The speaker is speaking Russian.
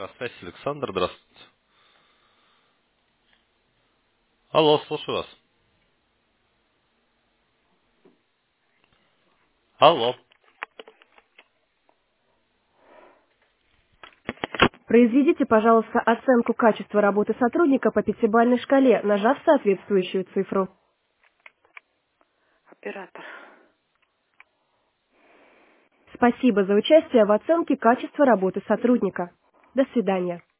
Связь, Александр, здравствуйте. Алло, слушаю вас. Алло. Произведите, пожалуйста, оценку качества работы сотрудника по пятибалльной шкале, нажав соответствующую цифру. Оператор. Спасибо за участие в оценке качества работы сотрудника. До свидания.